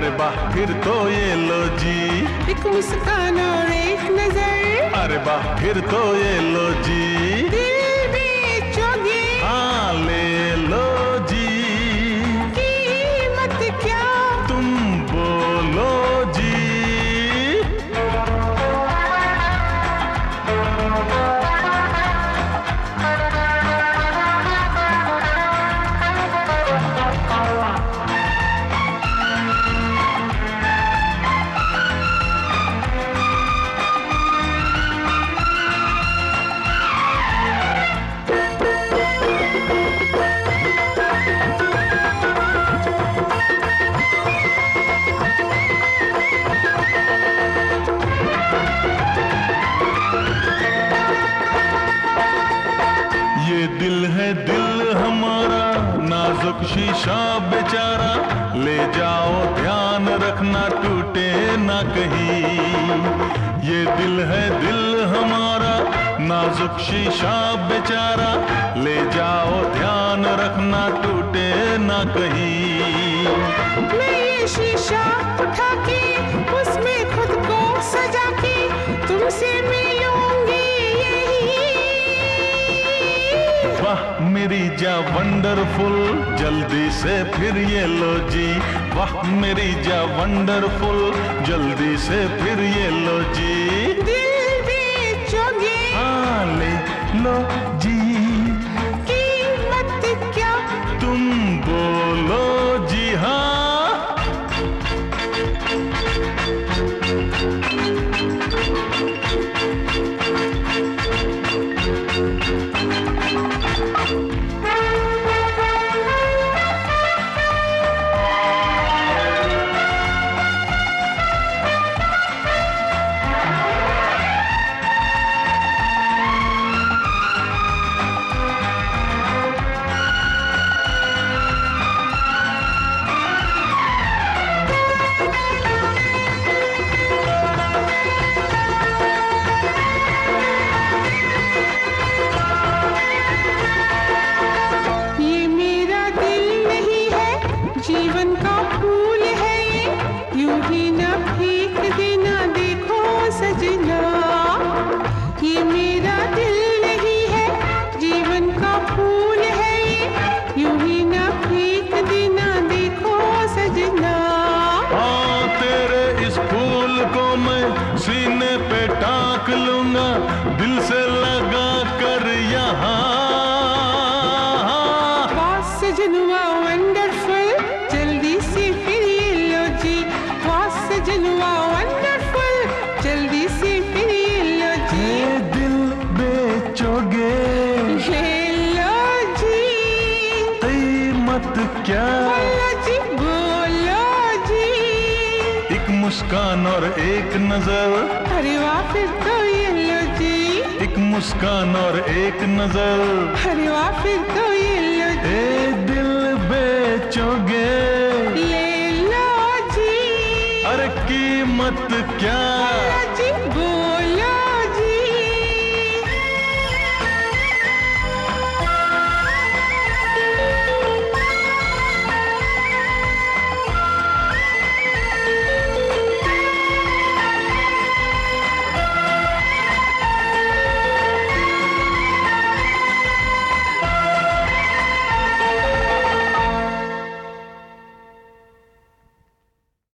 अरे वाह फिर तो ये लो जी, एक मुस्कान और एक नजर, अरे वाह फिर तो ये लो जी, दिल बेचोगे हाँ ले लो जी, कीमत क्या तुम बोलो जी। ये दिल है दिल हमारा नाजुक शीशा बेचारा, ले जाओ ध्यान रखना टूटे ना कहीं। ये दिल है दिल हमारा नाजुक शीशा बेचारा, ले जाओ ध्यान रखना टूटे ना कहीं। मैं ये शीशा उठा के उसमें खुद को सजा के तुमसे मिलूंगी यही। वाह मेरी जा वंडरफुल, जल्दी से फिर ये लो जी, वाह मेरी जा वंडरफुल, जल्दी से फिर ये लो जी, दिल बेचोगे हाँ ले लो जी, कीमत क्या तुम बोलो जी हाँ। जीवन का फूल है ये, यूं ही ना फेंक देना देखो सजना। ये मेरा दिल नहीं है, जीवन का फूल है ये, यूं ही ना फेंक देना देखो सजना। हाँ तेरे इस फूल को मैं सीने पे टाक लूंगा, दिल से लगा कर यहाँ। सजनुआ वंडरफुल, जल्दी से फिर ये लो जी, सजनुआ वंडरफुल, जल्दी से फिर ये लो जी, दिल बेचोगे ले लो जी, कीमत क्या बोलो जी बोलो जी, एक मुस्कान और एक नजर, अरे वाह फिर तो ये लो जी, एक मुस्कान और एक नजर, अरे वाह फिर तो ये लो जी, ए दिल बेचोगे ले लो जी, अरे कीमत क्या